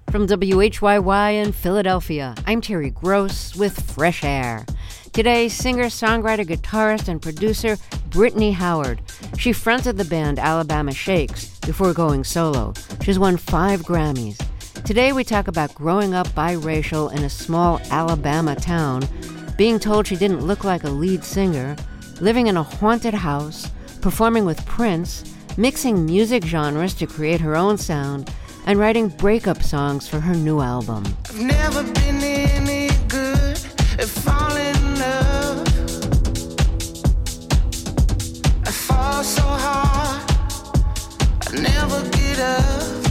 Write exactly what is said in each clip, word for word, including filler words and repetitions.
From W H Y Y in Philadelphia, I'm Terry Gross with Fresh Air. Today, singer, songwriter, guitarist, and producer Brittany Howard. She fronted the band Alabama Shakes before going solo. She's won five Grammys. Today, we talk about growing up biracial in a small Alabama town, being told she didn't look like a lead singer, living in a haunted house, performing with Prince, mixing music genres to create her own sound, and writing breakup songs for her new album. I've never been any good at falling in love. I fall so hard, I never get up.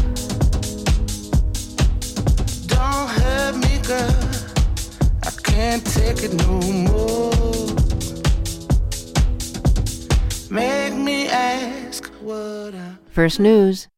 Don't hurt me, girl, I can't take it no more. Make me ask what I... First news.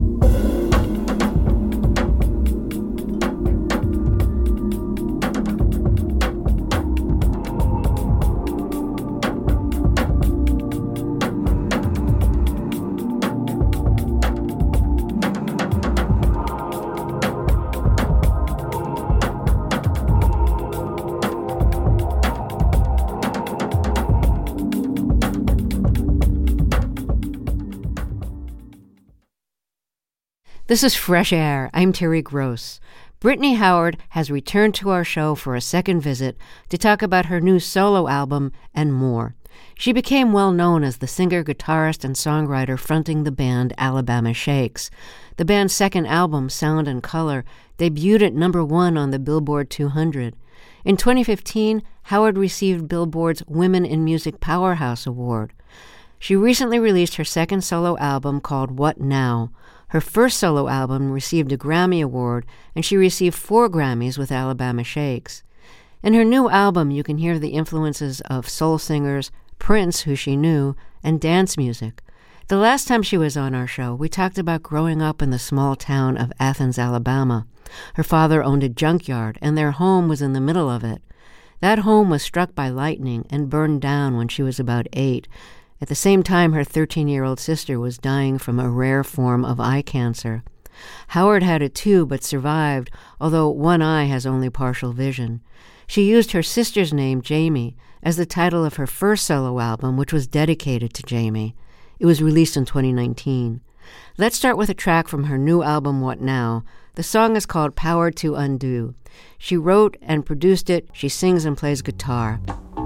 This is Fresh Air. I'm Terry Gross. Brittany Howard has returned to our show for a second visit to talk about her new solo album and more. She became well known as the singer, guitarist, and songwriter fronting the band Alabama Shakes. The band's second album, Sound and Color, debuted at number one on the Billboard two hundred. In twenty fifteen, Howard received Billboard's Women in Music Powerhouse Award. She recently released her second solo album called What Now? Her first solo album received a Grammy Award, and she received four Grammys with Alabama Shakes. In her new album, you can hear the influences of soul singers, Prince, who she knew, and dance music. The last time she was on our show, we talked about growing up in the small town of Athens, Alabama. Her father owned a junkyard, and their home was in the middle of it. That home was struck by lightning and burned down when she was about eight. At the same time, her thirteen-year-old sister was dying from a rare form of eye cancer. Howard had it too, but survived, although one eye has only partial vision. She used her sister's name, Jamie, as the title of her first solo album, which was dedicated to Jamie. It was released in twenty nineteen. Let's start with a track from her new album, What Now? The song is called Power to Undo. She wrote and produced it. She sings and plays guitar.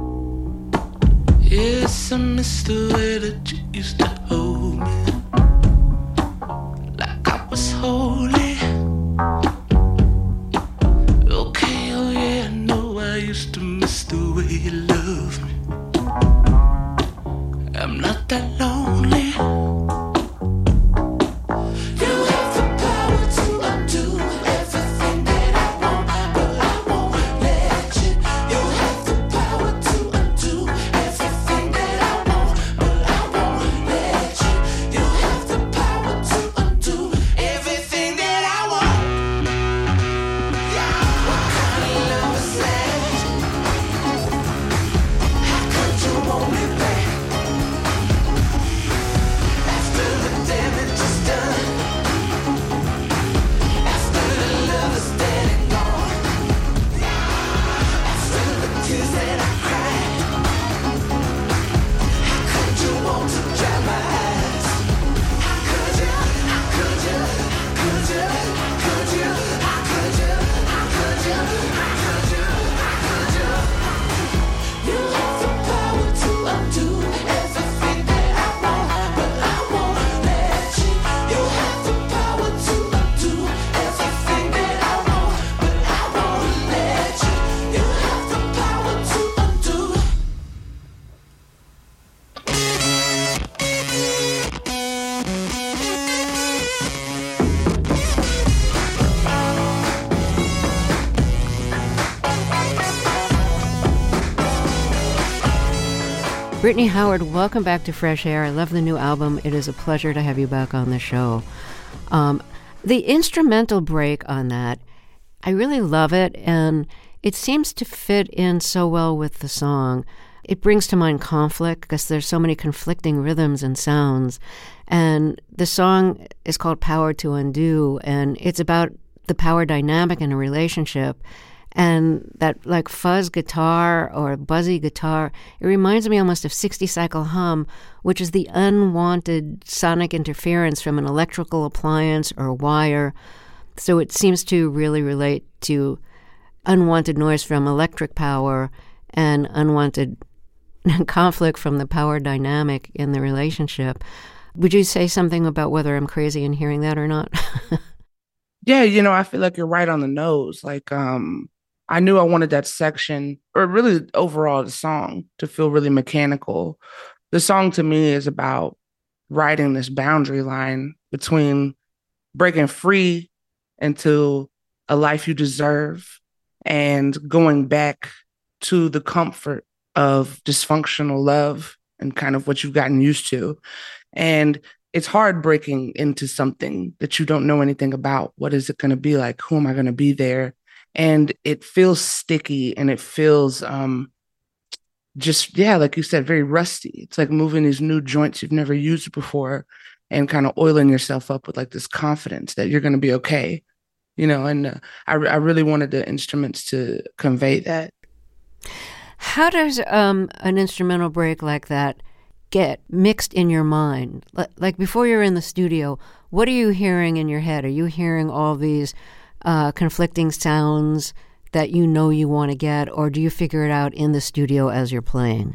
Yes, I miss the way that you used to hold me, like I was holy. Okay, oh yeah, I know I used to miss the way you loved me. I'm not that lonely. Brittany Howard, welcome back to Fresh Air. I love the new album. It is a pleasure to have you back on the show. Um, the instrumental break on that, I really love it, and it seems to fit in so well with the song. It brings to mind conflict because there's so many conflicting rhythms and sounds. And the song is called Power to Undo, and it's about the power dynamic in a relationship. And that like fuzz guitar or buzzy guitar, it reminds me almost of sixty cycle hum, which is the unwanted sonic interference from an electrical appliance or wire. So it seems to really relate to unwanted noise from electric power and unwanted conflict from the power dynamic in the relationship. Would you say something about whether I'm crazy in hearing that or not? Yeah, you know, I feel like you're right on the nose. Like, um, I knew I wanted that section, or really overall the song, to feel really mechanical. The song to me is about riding this boundary line between breaking free into a life you deserve and going back to the comfort of dysfunctional love and kind of what you've gotten used to. And it's hard breaking into something that you don't know anything about. What is it going to be like? Who am I going to be there? And it feels sticky and it feels um, just, yeah, like you said, very rusty. It's like moving these new joints you've never used before and kind of oiling yourself up with like this confidence that you're going to be okay, you know, and uh, I, I really wanted the instruments to convey that. How does um, an instrumental break like that get mixed in your mind? Like before you're in the studio, what are you hearing in your head? Are you hearing all these uh, conflicting sounds that you know you want to get, or do you figure it out in the studio as you're playing?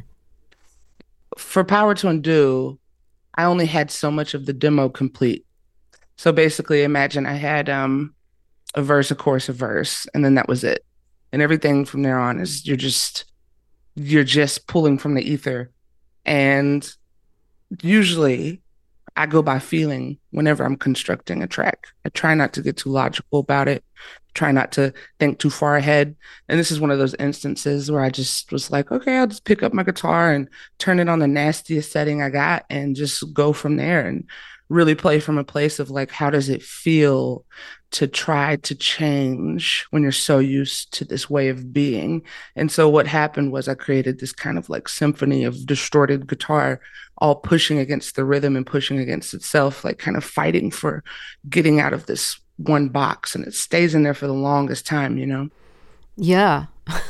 For Power to Undo, I only had so much of the demo complete. So basically, imagine I had um, a verse, a chorus, a verse, and then that was it. And everything from there on is you're just you're just pulling from the ether. And usually I go by feeling whenever I'm constructing a track. I try not to get too logical about it, try not to think too far ahead. And this is one of those instances where I just was like, okay, I'll just pick up my guitar and turn it on the nastiest setting I got and just go from there and really play from a place of like, how does it feel to try to change when you're so used to this way of being? And so what happened was I created this kind of like symphony of distorted guitar, all pushing against the rhythm and pushing against itself, like kind of fighting for getting out of this one box. And it stays in there for the longest time, you know? Yeah.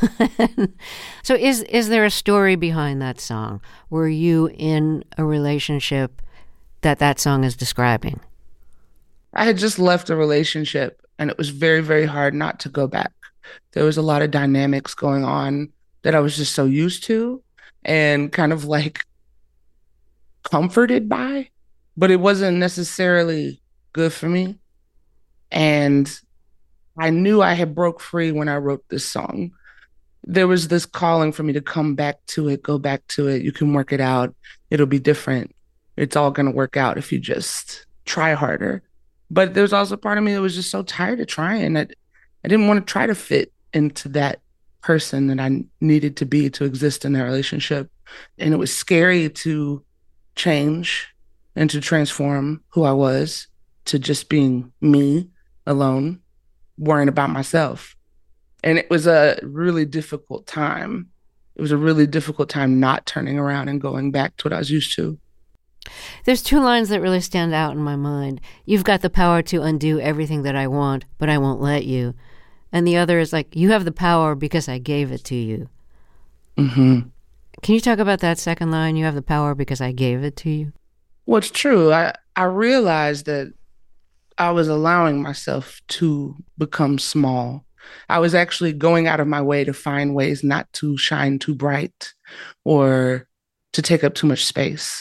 So is is there a story behind that song? Were you in a relationship that that song is describing? I had just left a relationship and it was very, very hard not to go back. There was a lot of dynamics going on that I was just so used to and kind of like comforted by, but it wasn't necessarily good for me. And I knew I had broke free when I wrote this song. There was this calling for me to come back to it, go back to it. You can work it out. It'll be different. It's all going to work out if you just try harder. But there was also a part of me that was just so tired of trying that I didn't want to try to fit into that person that I needed to be to exist in that relationship. And it was scary to change and to transform who I was to just being me alone, worrying about myself. And it was a really difficult time. It was a really difficult time not turning around and going back to what I was used to. There's two lines that really stand out in my mind. You've got the power to undo everything that I want, but I won't let you. And the other is like, you have the power because I gave it to you. Mm-hmm. Can you talk about that second line? You have the power because I gave it to you. Well, it's true. I, I realized that I was allowing myself to become small. I was actually going out of my way to find ways not to shine too bright or to take up too much space.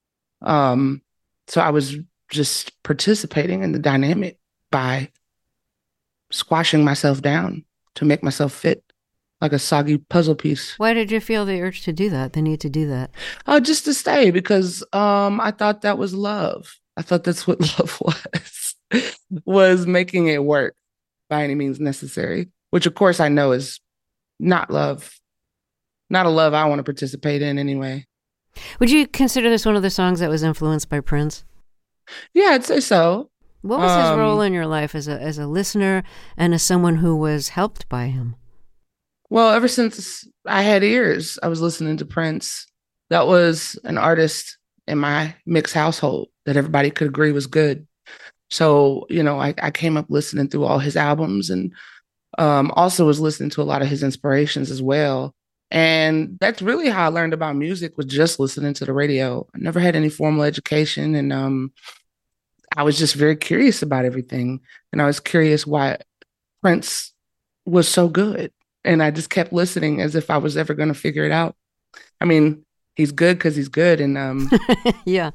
Um, so I was just participating in the dynamic by squashing myself down to make myself fit like a soggy puzzle piece. Why did you feel the urge to do that, the need to do that? Uh, just to stay because um, I thought that was love. I thought that's what love was, was making it work by any means necessary, which of course I know is not love, not a love I want to participate in anyway. Would you consider this one of the songs that was influenced by Prince? Yeah, I'd say so. What was his Um, role in your life as a as a listener and as someone who was helped by him? Well, ever since I had ears, I was listening to Prince. That was an artist in my mixed household that everybody could agree was good. So, you know, I, I came up listening through all his albums and um, also was listening to a lot of his inspirations as well. And that's really how I learned about music, was just listening to the radio. I never had any formal education. And um, I was just very curious about everything. And I was curious why Prince was so good. And I just kept listening as if I was ever going to figure it out. I mean, he's good because he's good. And um, yeah,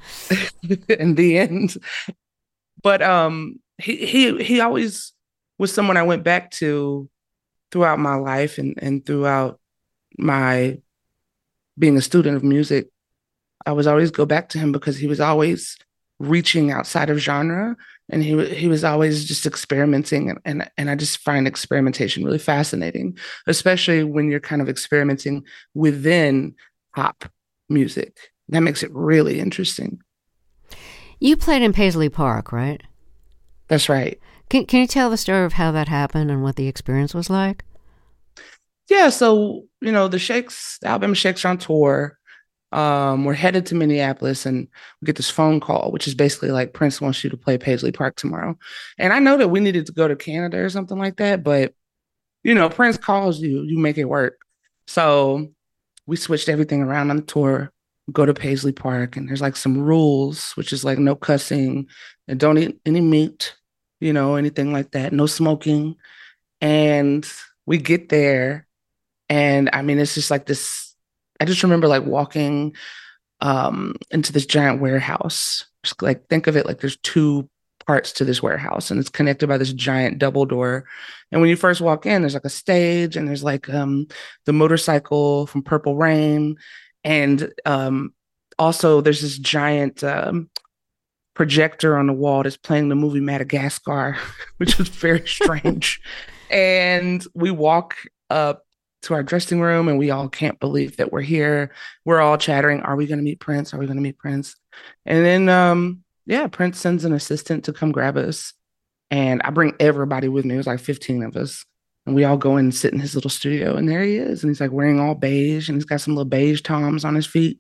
in the end. But um, he, he, he always was someone I went back to throughout my life and, and throughout my being a student of music. I was always go back to him because he was always reaching outside of genre, and he he was always just experimenting, and, and and I just find experimentation really fascinating, especially when you're kind of experimenting within pop music. That makes it really interesting. You played in Paisley Park, right? That's right. Can Can you tell the story of how that happened and what the experience was like? Yeah, so you know the Shakes, the Alabama Shakes are on tour. Um, we're headed to Minneapolis, and we get this phone call, which is basically like Prince wants you to play Paisley Park tomorrow. And I know that we needed to go to Canada or something like that, but you know, Prince calls you, you make it work. So we switched everything around on the tour, go to Paisley Park, and there's like some rules, which is like no cussing and don't eat any meat, you know, anything like that, no smoking. And we get there, and I mean, it's just like this. I just remember like walking um, into this giant warehouse. Just like think of it like there's two parts to this warehouse, and it's connected by this giant double door. And when you first walk in, there's like a stage, and there's like um, the motorcycle from Purple Rain, and um, also there's this giant um, projector on the wall that's playing the movie Madagascar, which was very strange. And we walk up to our dressing room, and we all can't believe that we're here. We're all chattering, are we going to meet Prince? Are we going to meet Prince? And then, um, yeah, Prince sends an assistant to come grab us. And I bring everybody with me. It was like fifteen of us. And we all go in and sit in his little studio. And there he is. And he's like wearing all beige. And he's got some little beige Toms on his feet.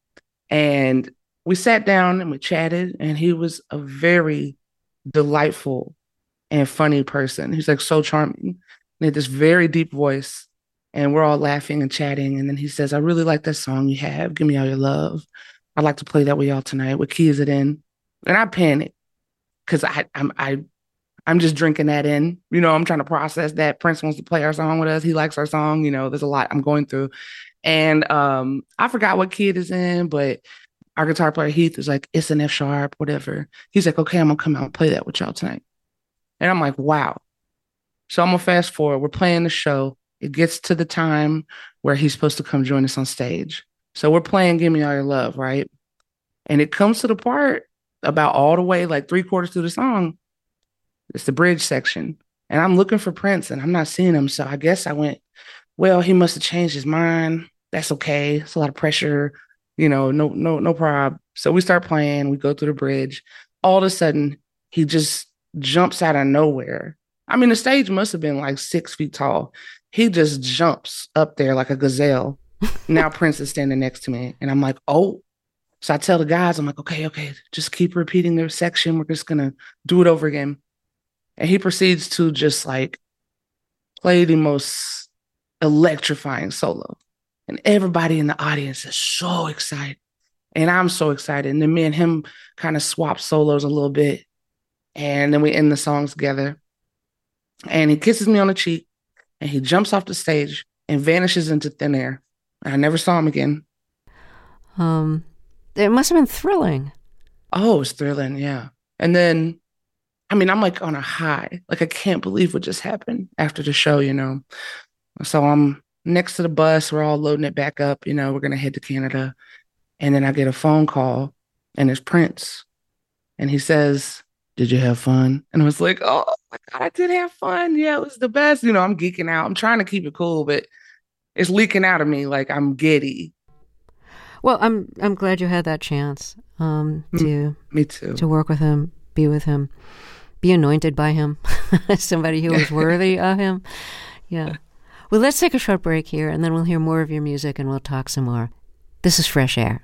And we sat down and we chatted. And he was a very delightful and funny person. He's like so charming. He had this very deep voice. And we're all laughing and chatting. And then he says, I really like that song you have. Give me all your love. I'd like to play that with y'all tonight. What key is it in? And I panic because I, I'm I, I'm just drinking that in. You know, I'm trying to process that. Prince wants to play our song with us. He likes our song. You know, there's a lot I'm going through. And um, I forgot what key it is in, but our guitar player, Heath, is like, it's an F sharp, whatever. He's like, okay, I'm going to come out and play that with y'all tonight. And I'm like, wow. So I'm going to fast forward. We're playing the show. It gets to the time where he's supposed to come join us on stage. So we're playing Give Me All Your Love, right? And it comes to the part about all the way, like three quarters through the song. It's the bridge section. And I'm looking for Prince and I'm not seeing him. So I guess I went, well, he must have changed his mind. That's okay. It's a lot of pressure. You know, no, no, no problem. So we start playing. We go through the bridge. All of a sudden, he just jumps out of nowhere. I mean, the stage must have been like six feet tall. He just jumps up there like a gazelle. Now Prince is standing next to me. And I'm like, oh. So I tell the guys, I'm like, okay, okay, just keep repeating their section. We're just going to do it over again. And he proceeds to just like play the most electrifying solo. And everybody in the audience is so excited. And I'm so excited. And then me and him kind of swap solos a little bit. And then we end the songs together. And he kisses me on the cheek. And he jumps off the stage and vanishes into thin air. I never saw him again. Um, it must have been thrilling. Oh, it was thrilling, yeah. And then, I mean, I'm like on a high. Like, I can't believe what just happened after the show, you know. So I'm next to the bus. We're all loading it back up. You know, we're going to head to Canada. And then I get a phone call, and it's Prince. And he says, did you have fun? And I was like, oh my God, I did have fun. Yeah, it was the best. You know, I'm geeking out. I'm trying to keep it cool, but it's leaking out of me like I'm giddy. Well, I'm I'm glad you had that chance um, to me too to work with him, be with him, be anointed by him, somebody who was worthy of him. Yeah. Well, let's take a short break here, and then we'll hear more of your music, and we'll talk some more. This is Fresh Air.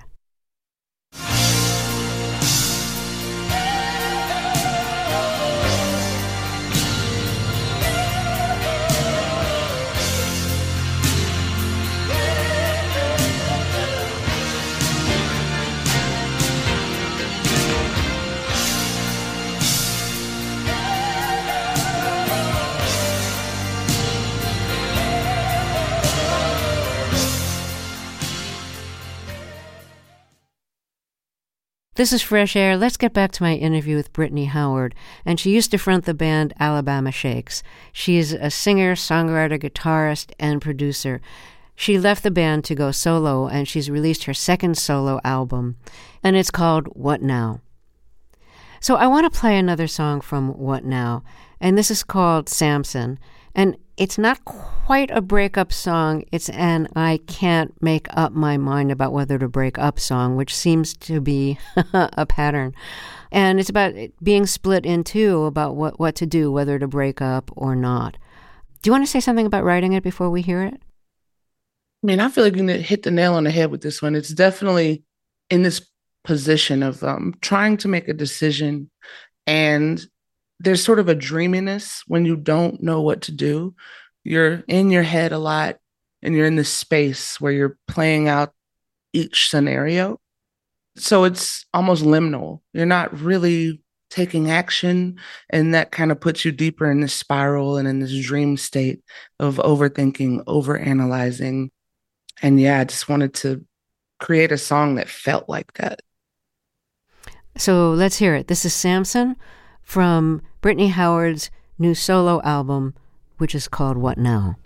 This is Fresh Air. Let's get back to my interview with Brittany Howard. And she used to front the band Alabama Shakes. She's a singer, songwriter, guitarist, and producer. She left the band to go solo, and she's released her second solo album, and it's called What Now? So I want to play another song from What Now? And this is called Samson. And it's not quite a breakup song. It's an I can't make up my mind about whether to break up song, which seems to be a pattern. And it's about being split in two about what, what to do, whether to break up or not. Do you want to say something about writing it before we hear it? I mean, I feel like you hit the nail on the head with this one. It's definitely in this position of um, trying to make a decision, and there's sort of a dreaminess when you don't know what to do. You're in your head a lot, and you're in this space where you're playing out each scenario. So it's almost liminal. You're not really taking action, and that kind of puts you deeper in this spiral and in this dream state of overthinking, overanalyzing. And yeah, I just wanted to create a song that felt like that. So let's hear it. This is Samson from Brittany Howard's new solo album, which is called What Now?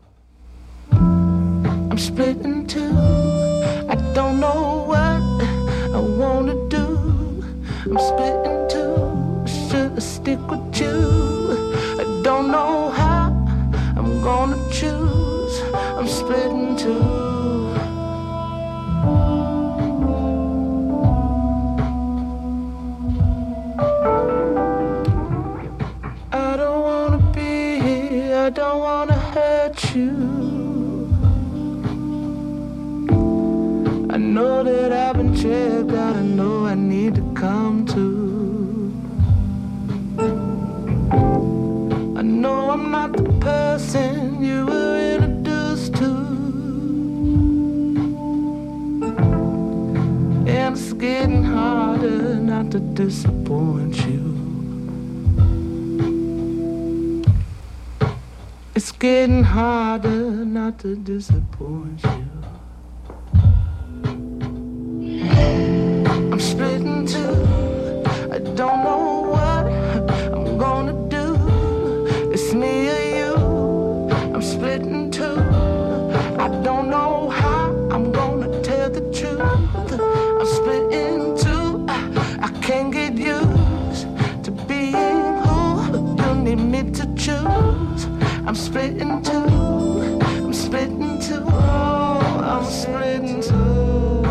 I'm split in two. I don't know what I want to do. I'm split in two. Should I stick with you? I don't know how I'm gonna choose. I'm split in two. I don't wanna be here. I don't wanna hurt you. I know that I've been checked out. I know I need to come to. I know I'm not the person you were introduced to. And it's getting harder not to disappoint you. It's getting harder not to disappoint you. I'm split in two. I don't know what I'm gonna do. It's me or you. I'm split in two. I don't know how I'm gonna tell the truth. I'm split in two. I, I can't get used to being who you need me to choose. I'm split in two. I'm split in two. Oh, I'm split in two.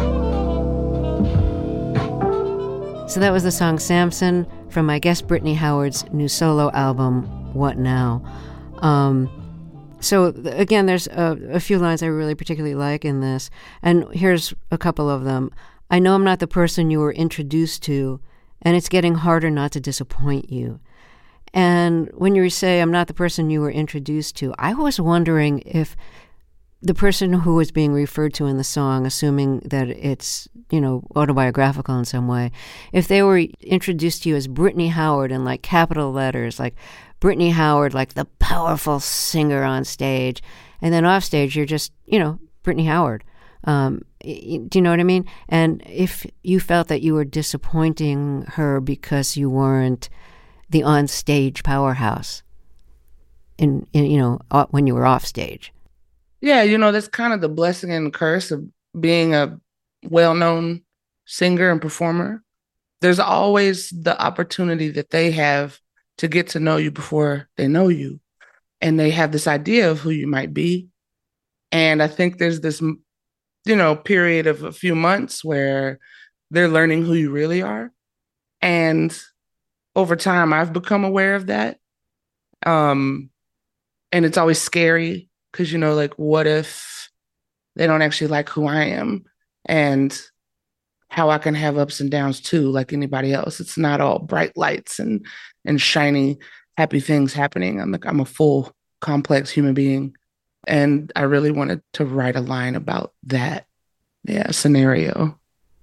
So that was the song Samson from my guest Brittany Howard's new solo album, What Now? Um, so again, there's a, a few lines I really particularly like in this, and here's a couple of them. I know I'm not the person you were introduced to, and it's getting harder not to disappoint you. And when you say I'm not the person you were introduced to, I was wondering if the person who was being referred to in the song, assuming that it's, you know, autobiographical in some way, if they were introduced to you as Brittany Howard in like capital letters, like Brittany Howard, like the powerful singer on stage, and then off stage you're just, you know, Brittany Howard. Um, do you know what I mean? And if you felt that you were disappointing her because you weren't the on-stage powerhouse in, in, you know, when you were off stage. Yeah, you know, that's kind of the blessing and curse of being a well-known singer and performer. There's always the opportunity that they have to get to know you before they know you. And they have this idea of who you might be. And I think there's this, you know, period of a few months where they're learning who you really are. And over time, I've become aware of that. Um, and it's always scary because, you know, like, what if they don't actually like who I am and how I can have ups and downs too, like anybody else. It's not all bright lights and and shiny, happy things happening. I'm like, I'm a full, complex human being. And I really wanted to write a line about that, yeah, scenario.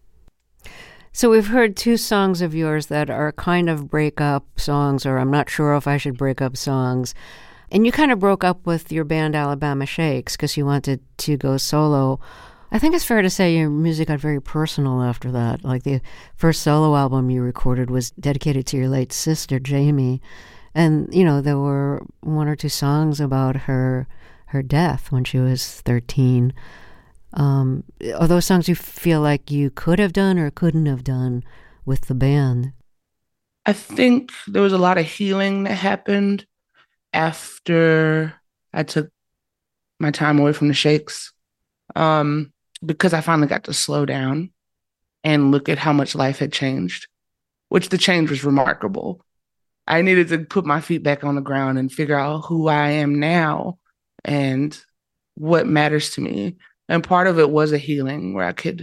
So we've heard two songs of yours that are kind of breakup songs, or I'm not sure if I should break up songs. And you kind of broke up with your band Alabama Shakes because you wanted to go solo. I think it's fair to say your music got very personal after that. Like the first solo album you recorded was dedicated to your late sister, Jamie. And, you know, there were one or two songs about her her death when she was thirteen. Um, are those songs you feel like you could have done or couldn't have done with the band? I think there was a lot of healing that happened after I took my time away from the Shakes, um, because I finally got to slow down and look at how much life had changed. which the change was remarkable. I needed to put my feet back on the ground and figure out who I am now and what matters to me. And part of it was a healing where I could,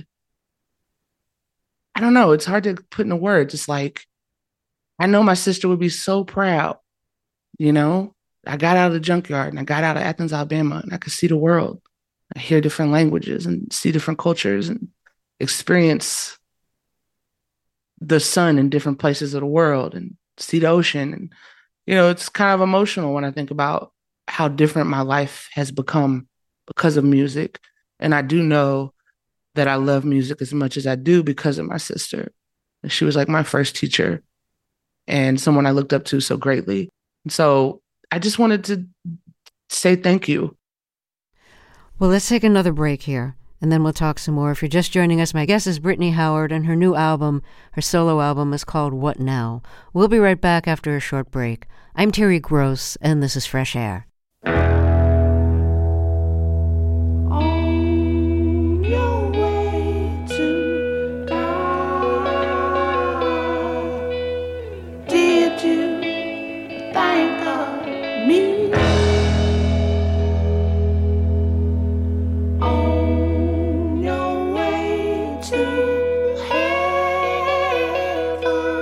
I don't know, it's hard to put into words. It's like, I know my sister would be so proud, you know? I got out of the junkyard and I got out of Athens, Alabama, and I could see the world. I hear different languages and see different cultures and experience the sun in different places of the world and see the ocean. And, you know, it's kind of emotional when I think about how different my life has become because of music. And I do know that I love music as much as I do because of my sister. She was like my first teacher and someone I looked up to so greatly. And so I just wanted to say thank you. Well, let's take another break here, and then we'll talk some more. If you're just joining us, my guest is Brittany Howard, and her new album, her solo album, is called What Now? We'll be right back after a short break. I'm Terry Gross, and this is Fresh Air. On your way to God, did you think of me? On your way to heaven,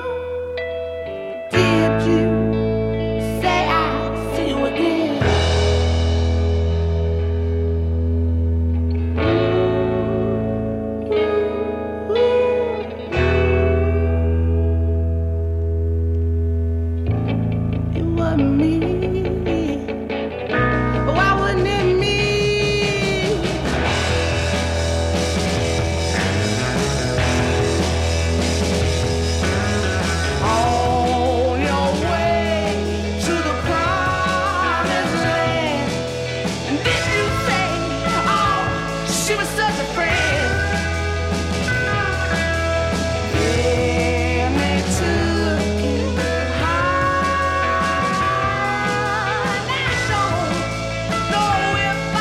did you say I'll see you again? It wasn't me. Why wouldn't it me? On your way to the promised land, and did you say, oh, she was such a friend? Then they took you high, and I don't know if I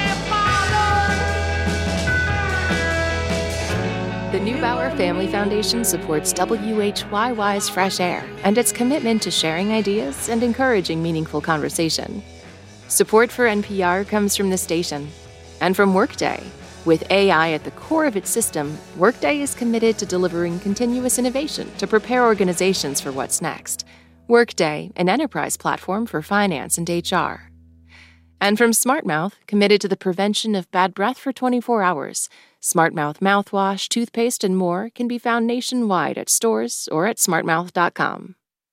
can follow. The Neubauer Family Foundation supports W H Y Y's Fresh Air and its commitment to sharing ideas and encouraging meaningful conversation. Support for N P R comes from the station and from Workday. With A I at the core of its system, Workday is committed to delivering continuous innovation to prepare organizations for what's next. Workday, an enterprise platform for finance and H R. And from SmartMouth, committed to the prevention of bad breath for twenty-four hours. SmartMouth mouthwash, toothpaste, and more can be found nationwide at stores or at smartmouth dot com.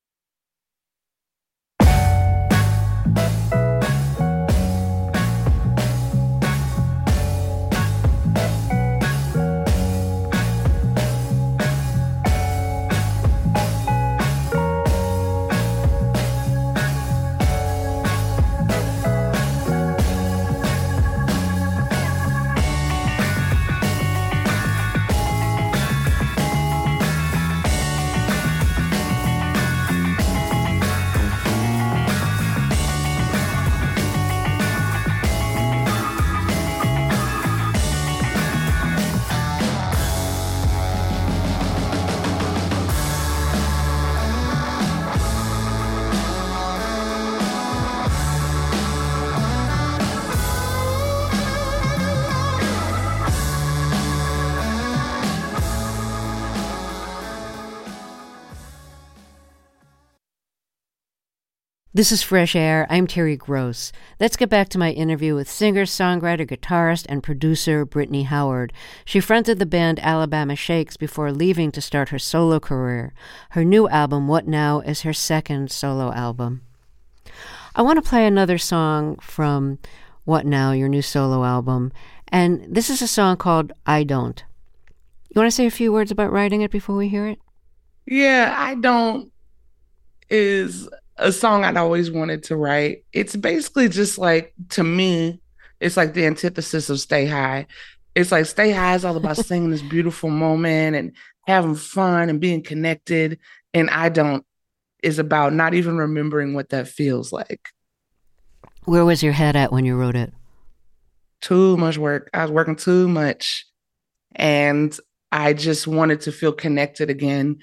This is Fresh Air. I'm Terry Gross. Let's get back to my interview with singer, songwriter, guitarist, and producer Brittany Howard. She fronted the band Alabama Shakes before leaving to start her solo career. Her new album, What Now, is her second solo album. I want to play another song from What Now, your new solo album, and this is a song called I Don't. You want to say a few words about writing it before we hear it? Yeah, I Don't is a song I'd always wanted to write. It's basically just like, to me, it's like the antithesis of Stay High. It's like Stay High is all about singing this beautiful moment and having fun and being connected. And I Don't is about not even remembering what that feels like. Where was your head at when you wrote it? Too much work. I was working too much. And I just wanted to feel connected again.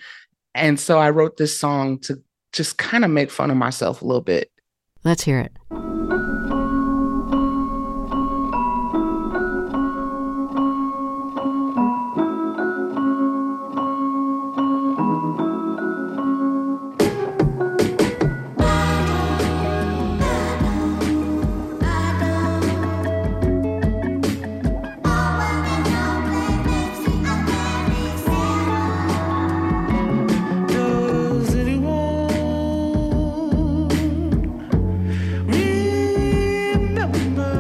And so I wrote this song to just kind of make fun of myself a little bit. Let's hear it. Does anyone remember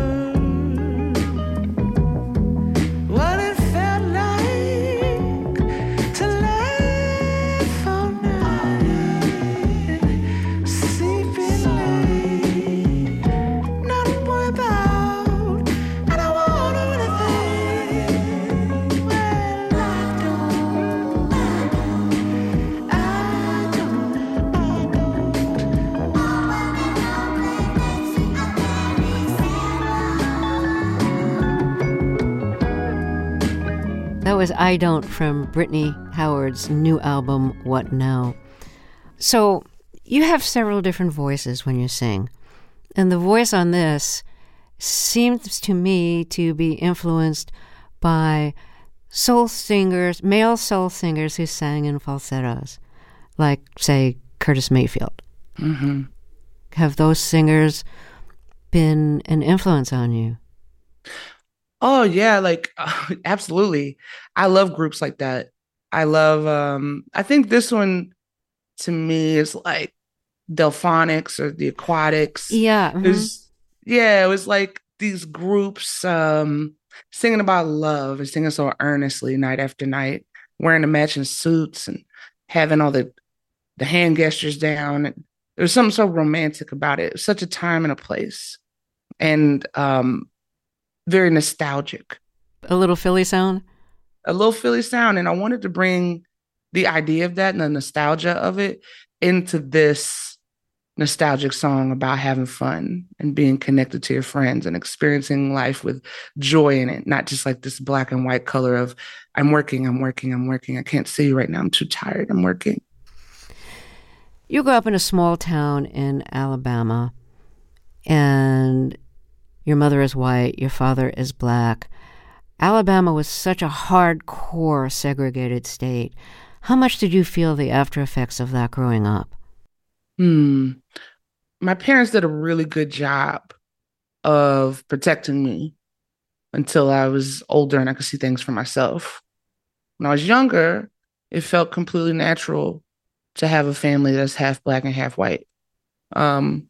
what it felt like to laugh all night, sleeping late, not worry about, I don't want anything. Well, I don't, I don't, I That was I Don't from Brittany Howard's new album, What Now? So you have several different voices when you sing. And the voice on this seems to me to be influenced by soul singers, male soul singers who sang in falsettos, like, say, Curtis Mayfield. Mm-hmm. Have those singers been an influence on you? Oh yeah, like absolutely. I love groups like that. I love um I think this one to me is like Delphonics or the Aquatics. Yeah. It was, yeah, it was like these groups um singing about love and singing so earnestly night after night, wearing the matching suits and having all the the hand gestures down. And there was something so romantic about it. It was such a time and a place. And um very nostalgic. A little Philly sound? A little Philly sound. And I wanted to bring the idea of that and the nostalgia of it into this nostalgic song about having fun and being connected to your friends and experiencing life with joy in it, not just like this black and white color of I'm working, I'm working, I'm working. I can't see you right now. I'm too tired. I'm working. You grew up in a small town in Alabama, and your mother is white, your father is black. Alabama was such a hardcore segregated state. How much did you feel the after effects of that growing up? Hmm. My parents did a really good job of protecting me until I was older and I could see things for myself. When I was younger, it felt completely natural to have a family that's half black and half white. Um,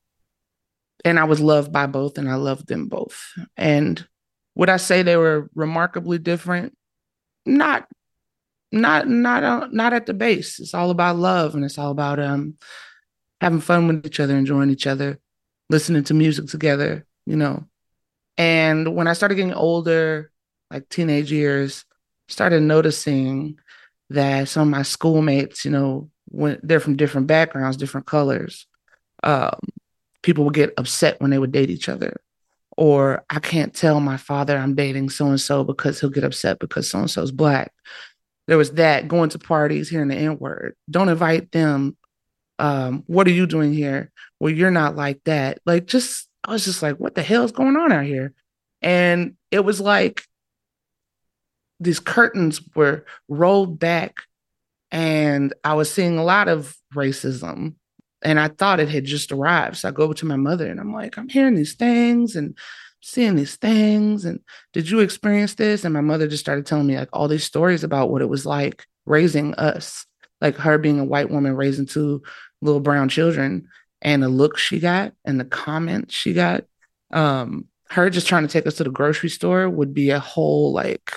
and I was loved by both, and I loved them both. And would I say they were remarkably different? Not, not, not, uh, not at the base. It's all about love, and it's all about um having fun with each other, enjoying each other, listening to music together, you know. And when I started getting older, like teenage years, started noticing that some of my schoolmates, you know, when they're from different backgrounds, different colors, um, people would get upset when they would date each other. Or I can't tell my father I'm dating so-and-so because he'll get upset because so-and-so is black. There was that, going to parties, hearing the N-word. Don't invite them. Um, what are you doing here? Well, you're not like that. Like, just, I was just like, what the hell is going on out here? And it was like these curtains were rolled back, and I was seeing a lot of racism, and I thought it had just arrived. So I go over to my mother and I'm like, I'm hearing these things and seeing these things. And did you experience this? And my mother just started telling me like all these stories about what it was like raising us, like her being a white woman raising two little brown children, and the look she got and the comments she got. Um, her just trying to take us to the grocery store would be a whole like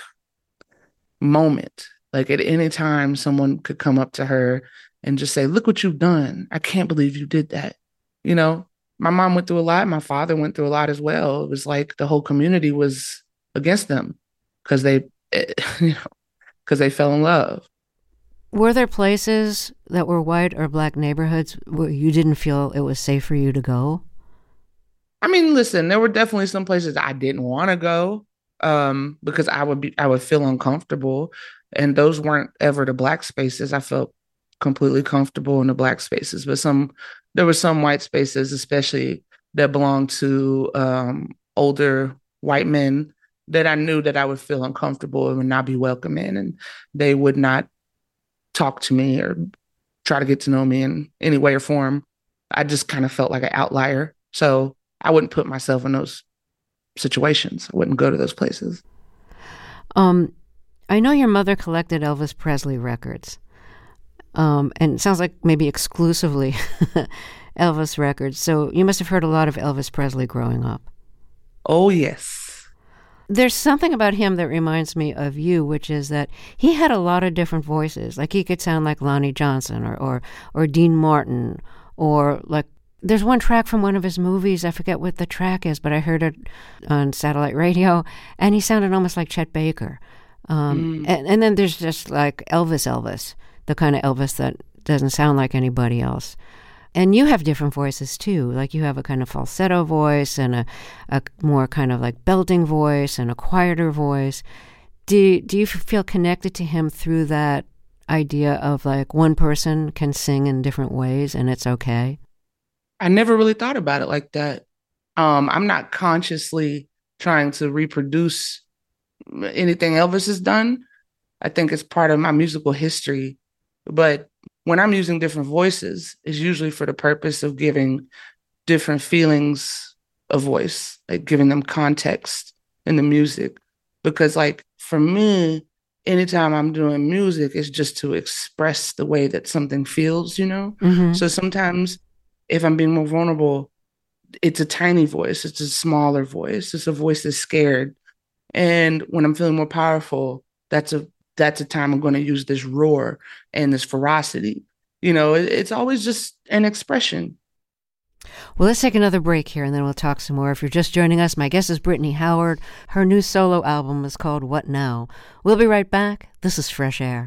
moment. Like at any time someone could come up to her and just say, look what you've done. I can't believe you did that. You know, my mom went through a lot. My father went through a lot as well. It was like the whole community was against them because they, you know, because they fell in love. Were there places that were white or black neighborhoods where you didn't feel it was safe for you to go? I mean, listen, there were definitely some places I didn't want to go um, because I would be, I would feel uncomfortable. And those weren't ever the black spaces. I felt completely comfortable in the Black spaces, but some there were some white spaces, especially that belonged to um, older white men that I knew that I would feel uncomfortable and would not be welcome in, and they would not talk to me or try to get to know me in any way or form. I just kind of felt like an outlier. So I wouldn't put myself in those situations. I wouldn't go to those places. Um, I know your mother collected Elvis Presley records. Um, and it sounds like maybe exclusively Elvis records. So you must have heard a lot of Elvis Presley growing up. Oh, yes. There's something about him that reminds me of you, which is that he had a lot of different voices. Like he could sound like Lonnie Johnson or, or, or Dean Martin, or like there's one track from one of his movies. I forget what the track is, but I heard it on satellite radio, and he sounded almost like Chet Baker. Um, mm. and, and then there's just like Elvis Elvis, the kind of Elvis that doesn't sound like anybody else. And you have different voices too. Like you have a kind of falsetto voice and a, a more kind of like belting voice and a quieter voice. Do, do you feel connected to him through that idea of like one person can sing in different ways and it's okay? I never really thought about it like that. Um, I'm not consciously trying to reproduce anything Elvis has done. I think it's part of my musical history. But when I'm using different voices, it's usually for the purpose of giving different feelings a voice, like giving them context in the music. Because like for me, anytime I'm doing music, it's just to express the way that something feels, you know? Mm-hmm. So sometimes if I'm being more vulnerable, it's a tiny voice. It's a smaller voice. It's a voice that's scared. And when I'm feeling more powerful, that's a that's a time I'm going to use this roar and this ferocity. You know, it, it's always just an expression. Well, let's take another break here and then we'll talk some more. If you're just joining us, my guest is Brittany Howard. Her new solo album is called What Now? We'll be right back. This is Fresh Air.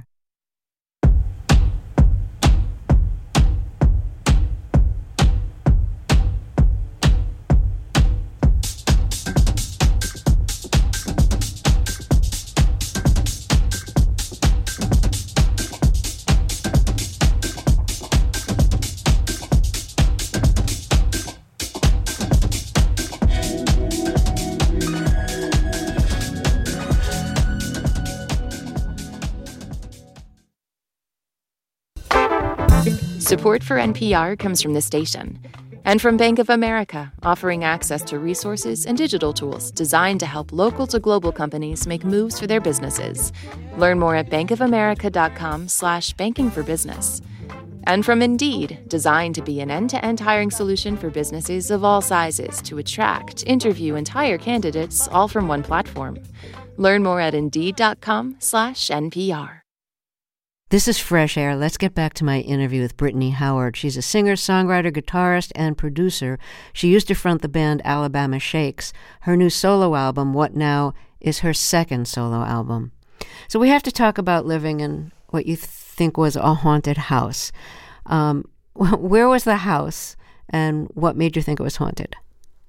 Support for N P R comes from the station and from Bank of America, offering access to resources and digital tools designed to help local to global companies make moves for their businesses. Learn more at bankofamerica.com slash banking for business. And from Indeed, designed to be an end-to-end hiring solution for businesses of all sizes to attract, interview, and hire candidates all from one platform. Learn more at Indeed.com slash NPR. This is Fresh Air. Let's get back to my interview with Brittany Howard. She's a singer, songwriter, guitarist, and producer. She used to front the band Alabama Shakes. Her new solo album, What Now?, is her second solo album. So we have to talk about living in what you th- think was a haunted house. Um, where was the house, and what made you think it was haunted?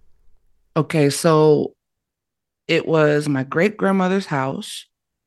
Okay, so it was my great-grandmother's house.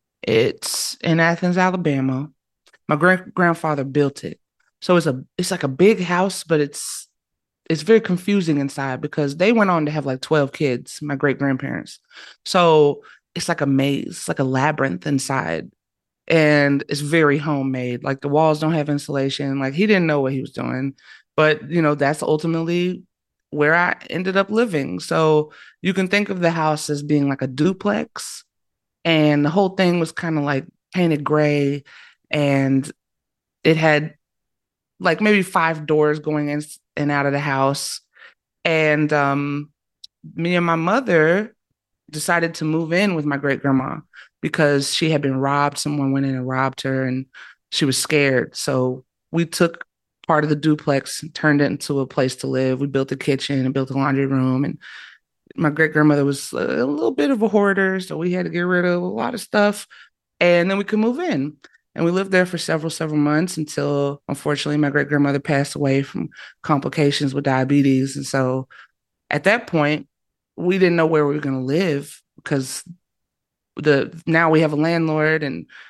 It's in Athens, Alabama. My great grandfather built it. So it's a it's like a big house, but it's it's very confusing inside because they went on to have like twelve kids, my great grandparents. So it's like a maze, it's like a labyrinth inside. And it's very homemade. Like the walls don't have insulation. Like he didn't know what he was doing. But, you know, that's ultimately where I ended up living. So you can think of the house as being like a duplex. And the whole thing was kind of like painted gray. And it had like maybe five doors going in and out of the house. And um, me and my mother decided to move in with my great grandma because she had been robbed. Someone went in and robbed her and she was scared. So we took part of the duplex and turned it into a place to live. We built a kitchen and built a laundry room. And my great grandmother was a little bit of a hoarder. So we had to get rid of a lot of stuff. And then we could move in. And we lived there for several, several months until, unfortunately, my great-grandmother passed away from complications with diabetes. And so at that point, we didn't know where we were going to live because the now we have a landlord and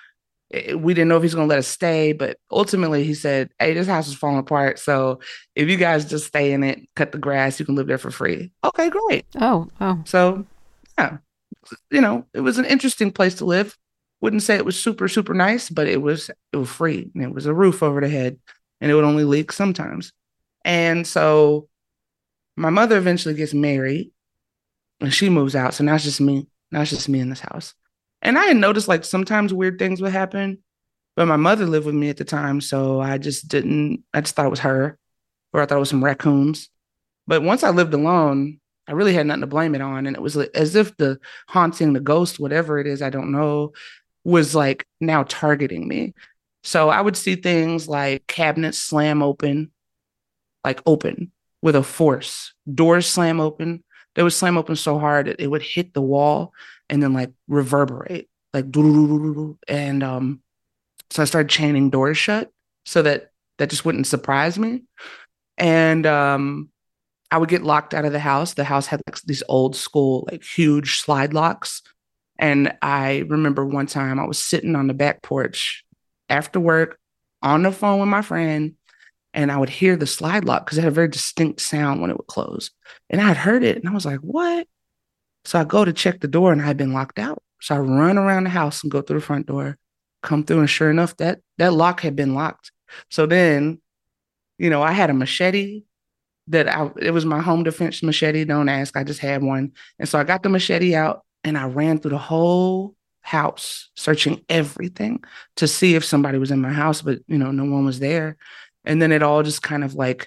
it- we didn't know if he's going to let us stay, but ultimately he said, "Hey, this house is falling apart. So if you guys just stay in it, cut the grass, you can live there for free." Okay, great. Oh, oh. So yeah, you know, it was an interesting place to live. Wouldn't say it was super, super nice, but it was it was free. And it was a roof over the head, and it would only leak sometimes. And so my mother eventually gets married and she moves out. So now it's just me. Now it's just me in this house. And I had noticed like sometimes weird things would happen, but my mother lived with me at the time. So I just didn't, I just thought it was her, or I thought it was some raccoons. But once I lived alone, I really had nothing to blame it on. And it was like, as if the haunting, the ghost, whatever it is, I don't know, was like now targeting me. So I would see things like cabinets slam open, like open with a force, doors slam open. They would slam open so hard that it would hit the wall and then like reverberate, like doo-doo-doo-doo-doo. And um, so I started chaining doors shut so that that just wouldn't surprise me. And um, I would get locked out of the house. The house had like these old school, like huge slide locks. And I remember one time I was sitting on the back porch after work on the phone with my friend, and I would hear the slide lock because it had a very distinct sound when it would close. And I had heard it and I was like, what? So I go to check the door and I had been locked out. So I run around the house and go through the front door, come through, and sure enough, that that lock had been locked. So then, you know, I had a machete that I, it was my home defense machete. Don't ask, I just had one. And so I got the machete out and I ran through the whole house, searching everything to see if somebody was in my house, but, you know, no one was there. And then it all just kind of like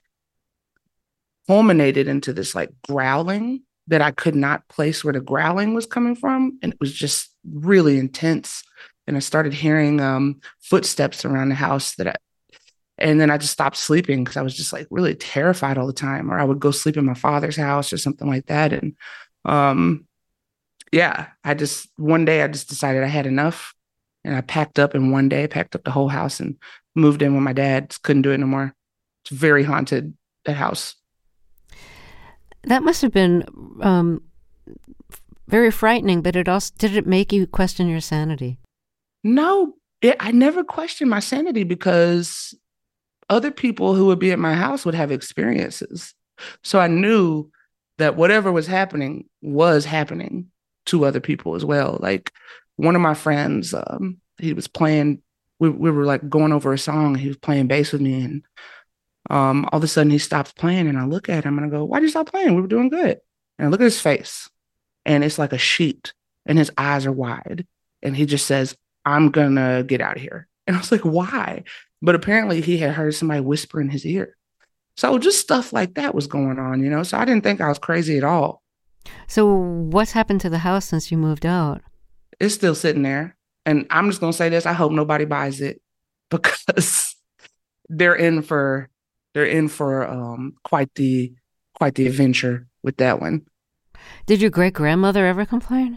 culminated into this like growling that I could not place where the growling was coming from. And it was just really intense. And I started hearing um, footsteps around the house that I, and then I just stopped sleeping because I was just like really terrified all the time. Or I would go sleep in my father's house or something like that. And um, yeah, I just, one day I just decided I had enough. And I packed up in one day, packed up the whole house and moved in with my dad. Just couldn't do it no more. It's very haunted, that house. That must have been um, very frightening, but it also, did it make you question your sanity? No, it, I never questioned my sanity because other people who would be at my house would have experiences. So I knew that whatever was happening was happening to other people as well. Like one of my friends, um, he was playing, we, we were like going over a song. He was playing bass with me, and um, all of a sudden he stops playing, and I look at him and I go, "Why'd you stop playing? We were doing good." And I look at his face, and it's like a sheet, and his eyes are wide, and he just says, "I'm gonna get out of here." And I was like, "Why?" But apparently he had heard somebody whisper in his ear. So just stuff like that was going on, you know? So I didn't think I was crazy at all. So what's happened to the house since you moved out? It's still sitting there. And I'm just going to say this. I hope nobody buys it because they're in for, they're in for um, quite the, quite the adventure with that one. Did your great-grandmother ever complain?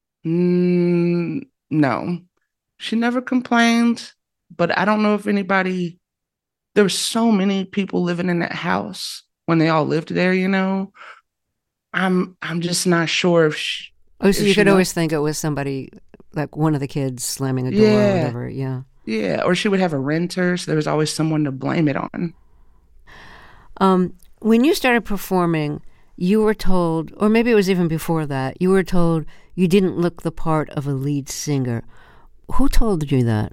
Mm, no, she never complained, but I don't know if anybody, there were so many people living in that house when they all lived there, you know. I'm I'm just not sure if she, Oh, so if you she could know- always think it was somebody, like one of the kids slamming a door or Yeah. whatever, yeah. Yeah, or she would have a renter, so there was always someone to blame it on. Um, when you started performing, you were told, or maybe it was even before that, you were told you didn't look the part of a lead singer. Who told you that?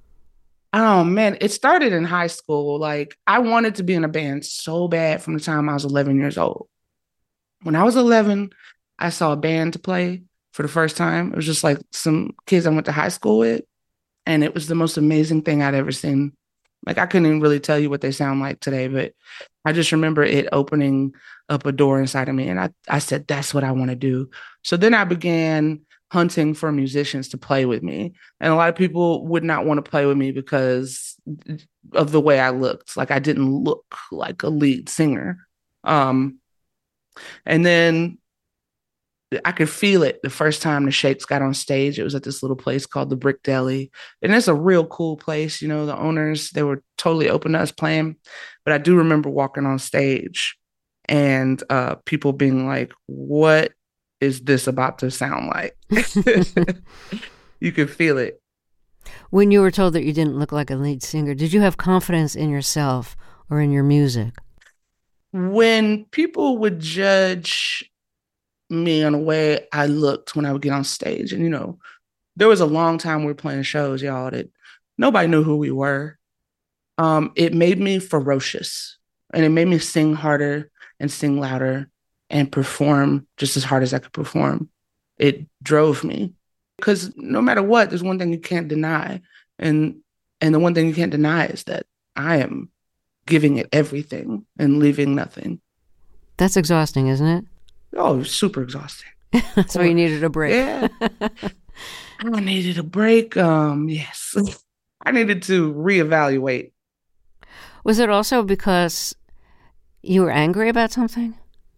Oh man, it started in high school. Like I wanted to be in a band so bad from the time I was eleven years old. When I was eleven, I saw a band to play for the first time. It was just like some kids I went to high school with, and it was the most amazing thing I'd ever seen. Like I couldn't even really tell you what they sound like today, but I just remember it opening up a door inside of me, and I, I said, that's what I want to do. So then I began hunting for musicians to play with me. And a lot of people would not want to play with me because of the way I looked. Like I didn't look like a lead singer. Um, and then I could feel it the first time the Shakes got on stage. It was at this little place called the Brick Deli. And it's a real cool place. You know, the owners, they were totally open to us playing. But I do remember walking on stage and uh, people being like, what is this about to sound like? You could feel it. When you were told that you didn't look like a lead singer, did you have confidence in yourself or in your music? When people would judge me on the way I looked when I would get on stage, and you know, there was a long time we were playing shows, y'all, that nobody knew who we were. Um, it made me ferocious, and it made me sing harder and sing louder and perform just as hard as I could perform. It drove me because no matter what, there's one thing you can't deny. And and the one thing you can't deny is that I am giving it everything and leaving nothing. That's exhausting, isn't it? Oh, super exhausting. So you needed a break. Yeah. I needed a break. Um, yes. I needed to reevaluate. Was it also because you were angry about something?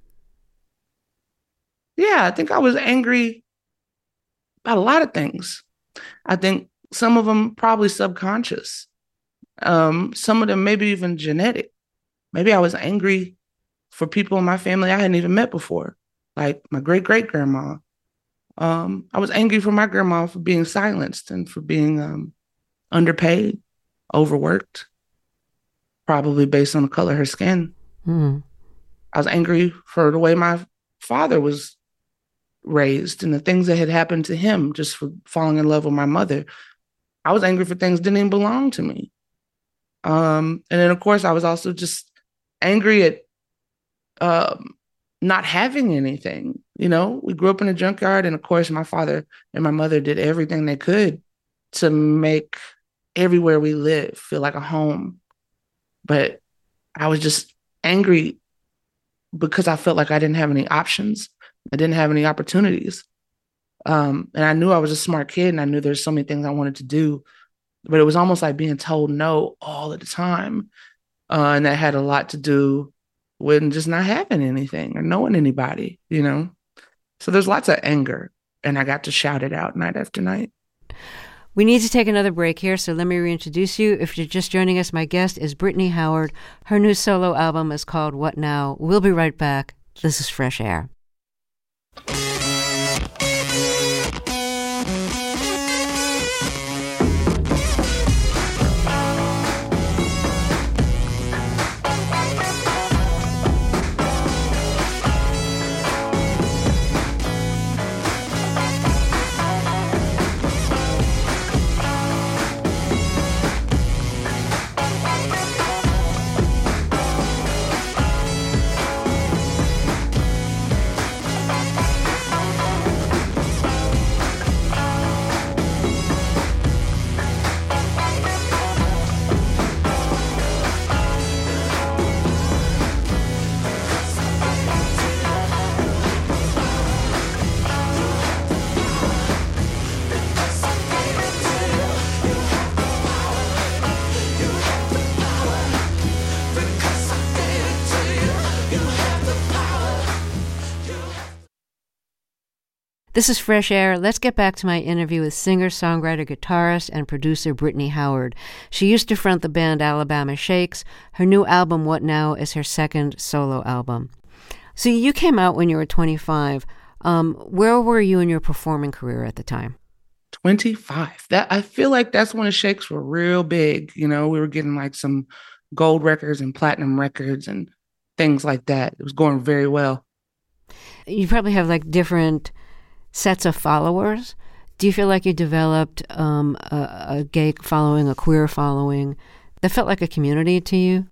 Yeah, I think I was angry about a lot of things. I think some of them probably subconscious. Um, some of them maybe even genetic. Maybe I was angry for people in my family I hadn't even met before, like my great-great-grandma. Um, I was angry for my grandma for being silenced and for being um, underpaid, overworked, probably based on the color of her skin. Mm. I was angry for the way my father was raised and the things that had happened to him just for falling in love with my mother. I was angry for things that didn't even belong to me. Um, and then, of course, I was also just angry at um, not having anything. You know, we grew up in a junkyard, and of course, my father and my mother did everything they could to make everywhere we live feel like a home. But I was just angry because I felt like I didn't have any options. I didn't have any opportunities. Um, and I knew I was a smart kid, and I knew there's so many things I wanted to do, but it was almost like being told no all of the time. Uh, and that had a lot to do with just not having anything or knowing anybody, you know? So there's lots of anger, and I got to shout it out night after night. We need to take another break here, so let me reintroduce you. If you're just joining us, my guest is Brittany Howard. Her new solo album is called What Now? We'll be right back. This is Fresh Air. This is Fresh Air. Let's get back to my interview with singer, songwriter, guitarist, and producer Brittany Howard. She used to front the band Alabama Shakes. Her new album, What Now, is her second solo album. So you came out when you were twenty-five. Um, where were you in your performing career at the time? twenty-five. That I feel like that's when the Shakes were real big. You know, we were getting like some gold records and platinum records and things like that. It was going very well. You probably have like different sets of followers. Do you feel like you developed um, a, a gay following, a queer following that felt like a community to you?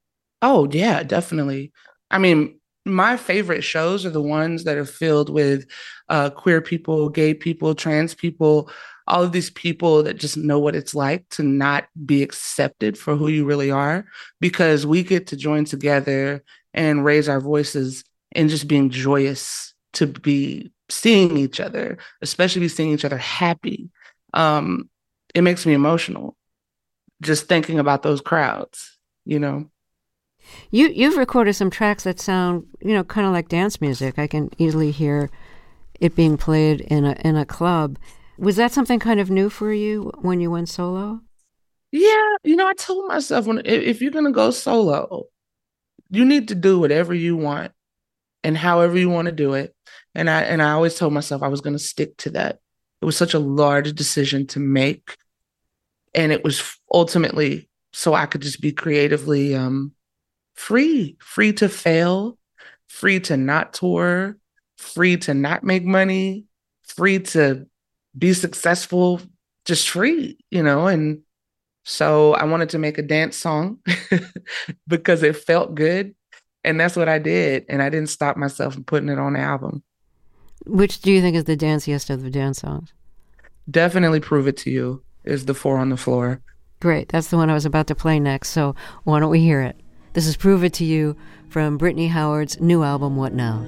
Oh, yeah, definitely. I mean, my favorite shows are the ones that are filled with uh, queer people, gay people, trans people, all of these people that just know what it's like to not be accepted for who you really are, because we get to join together and raise our voices and just being joyous to be seeing each other, especially seeing each other happy. Um, it makes me emotional just thinking about those crowds, you know. You, you've recorded some tracks that sound, you know, kind of like dance music. I can easily hear it being played in a in a club. Was that something kind of new for you when you went solo? Yeah, you know, I told myself, when if you're going to go solo, you need to do whatever you want and however you want to do it. And I and I always told myself I was going to stick to that. It was such a large decision to make And it was ultimately so I could just be creatively um, free, free to fail, free to not tour, free to not make money, free to be successful, just free, you know? And so I wanted to make a dance song because it felt good. And that's what I did. And I didn't stop myself from putting it on the album. Which do you think is the danciest of the dance songs? Definitely Prove It to You is the Four on the Floor. Great. That's the one I was about to play next. So why don't we hear it? This is Prove It to You from Brittany Howard's new album, What Now?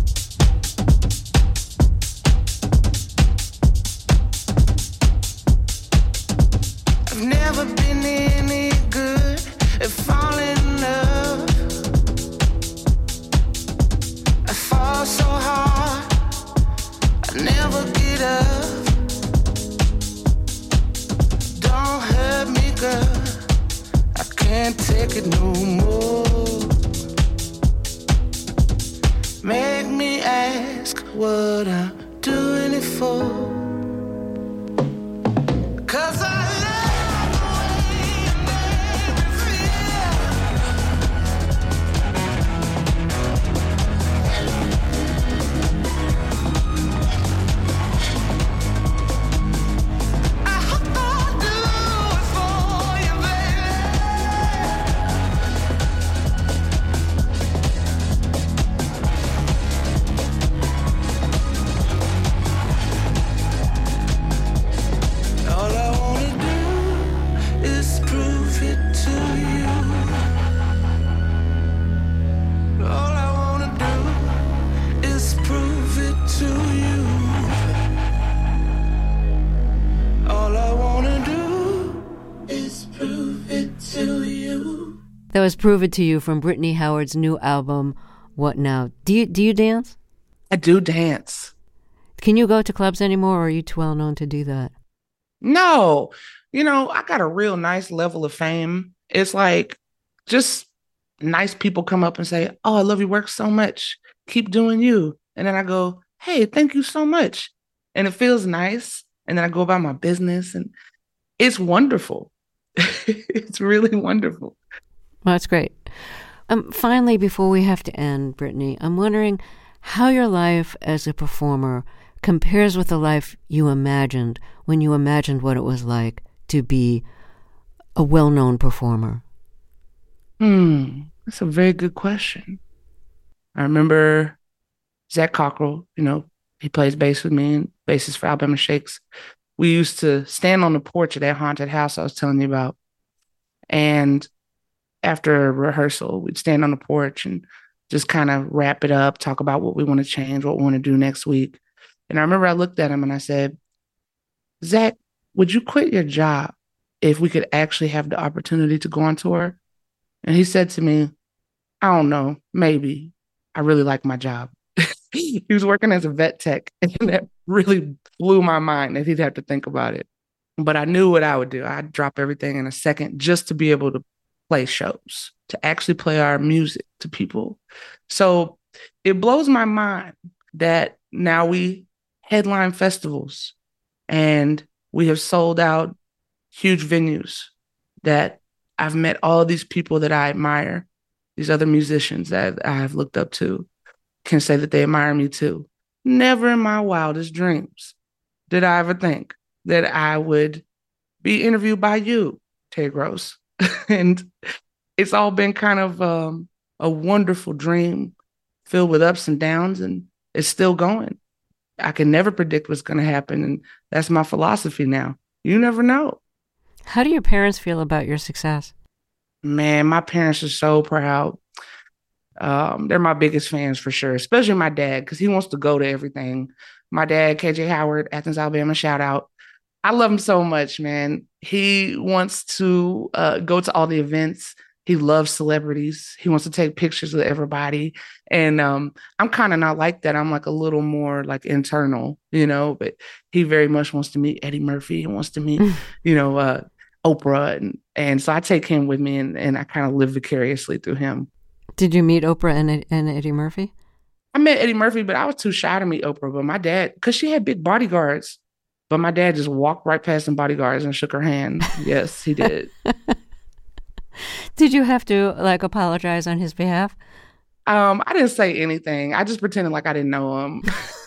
I've never been any good at falling in love. I fall so hard, I never get up. Don't hurt me, girl, I can't take it no more. Make me ask what I'm doing it for. 'Cause I That was Prove It to You from Brittany Howard's new album, What Now? Do you do you dance? I do dance. Can you go to clubs anymore, or are you too well known to do that? No, you know, I got a real nice level of fame. It's like just nice people come up and say, "Oh, I love your work so much. Keep doing you." And then I go, "Hey, thank you so much." And it feels nice. And then I go about my business, and it's wonderful. It's really wonderful. Well, that's great. Um, finally, before we have to end, Brittany, I'm wondering how your life as a performer compares with the life you imagined when you imagined what it was like to be a well-known performer. Hmm, that's a very good question. I remember Zach Cockrell, you know, he plays bass with me and bassist for Alabama Shakes. We used to stand on the porch of that haunted house I was telling you about. And after a rehearsal, we'd stand on the porch and just kind of wrap it up, talk about what we want to change, what we want to do next week. And I remember I looked at him and I said, "Zach, would you quit your job if we could actually have the opportunity to go on tour?" And he said to me, "I don't know, maybe. I really like my job." He was working as a vet tech, and that really blew my mind that he'd have to think about it. But I knew what I would do. I'd drop everything in a second just to be able to play shows, to actually play our music to people. So it blows my mind that now we headline festivals and we have sold out huge venues, that I've met all these people that I admire, these other musicians that I have looked up to, can say that they admire me too. Never in my wildest dreams did I ever think that I would be interviewed by you, Terry Gross. And it's all been kind of um, a wonderful dream filled with ups and downs, and it's still going. I can never predict what's going to happen, and that's my philosophy now. You never know. How do your parents feel about your success? Man, my parents are so proud. Um, they're my biggest fans for sure, especially my dad, because he wants to go to everything. My dad, K J Howard, Athens, Alabama, shout out. I love him so much, man. He wants to uh, go to all the events. He loves celebrities. He wants to take pictures with everybody. And um, I'm kind of not like that. I'm like a little more like internal, you know, but he very much wants to meet Eddie Murphy. He wants to meet, you know, uh, Oprah. And, and so I take him with me, and, and I kind of live vicariously through him. Did you meet Oprah and, and Eddie Murphy? I met Eddie Murphy, but I was too shy to meet Oprah. But my dad, because she had big bodyguards. But my dad just walked right past some bodyguards and shook her hand. Yes, he did. Did you have to like apologize on his behalf? Um, I didn't say anything. I just pretended like I didn't know him.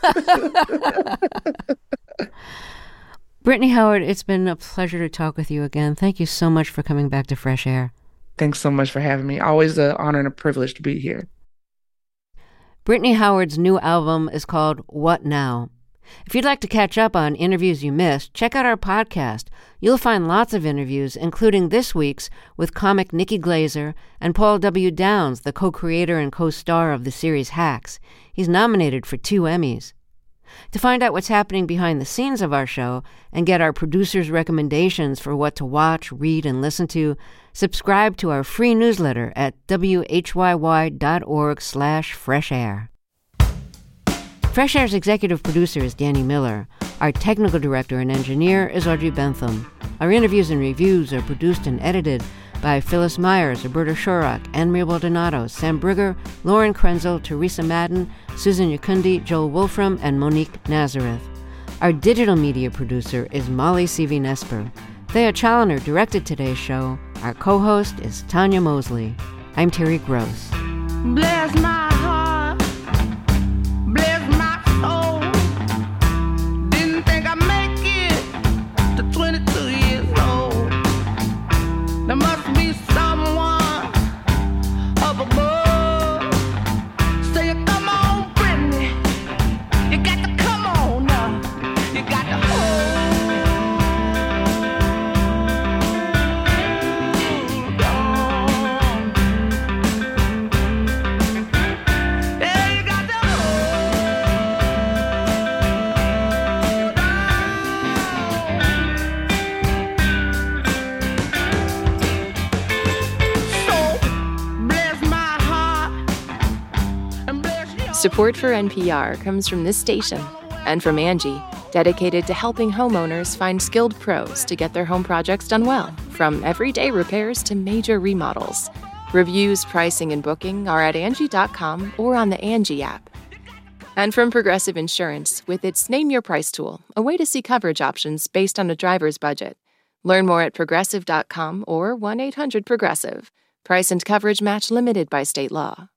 Brittany Howard, it's been a pleasure to talk with you again. Thank you so much for coming back to Fresh Air. Thanks so much for having me. Always an honor and a privilege to be here. Brittany Howard's new album is called What Now? If you'd like to catch up on interviews you missed, check out our podcast. You'll find lots of interviews, including this week's with comic Nikki Glazer and Paul W. Downs, the co-creator and co-star of the series Hacks. He's nominated for two Emmys. To find out what's happening behind the scenes of our show and get our producers' recommendations for what to watch, read, and listen to, subscribe to our free newsletter at W H Y Y dot org slash fresh air. Fresh Air's executive producer is Danny Miller. Our technical director and engineer is Audrey Bentham. Our interviews and reviews are produced and edited by Phyllis Myers, Roberta Shorak, Anne-Marie Baldonado, Sam Brigger, Lauren Krenzel, Teresa Madden, Susan Yakundi, Joel Wolfram, and Monique Nazareth. Our digital media producer is Molly Seavey-Nesper. Thea Challoner directed today's show. Our co-host is Tanya Mosley. I'm Terry Gross. Bless my heart, bless my soul. Didn't think I'd make it to twenty-two years old. There must be someone up above. Say, come on, Brittany, you got to come on now. You got to hold on. Yeah, you got to hold on. So, bless my heart and bless your Support for N P R comes from this station and from Angie, dedicated to helping homeowners find skilled pros to get their home projects done well, from everyday repairs to major remodels. Reviews, pricing, and booking are at Angie dot com or on the Angie app. And from Progressive Insurance, with its Name Your Price tool, a way to see coverage options based on a driver's budget. Learn more at progressive dot com or one eight hundred progressive. Price and coverage match limited by state law.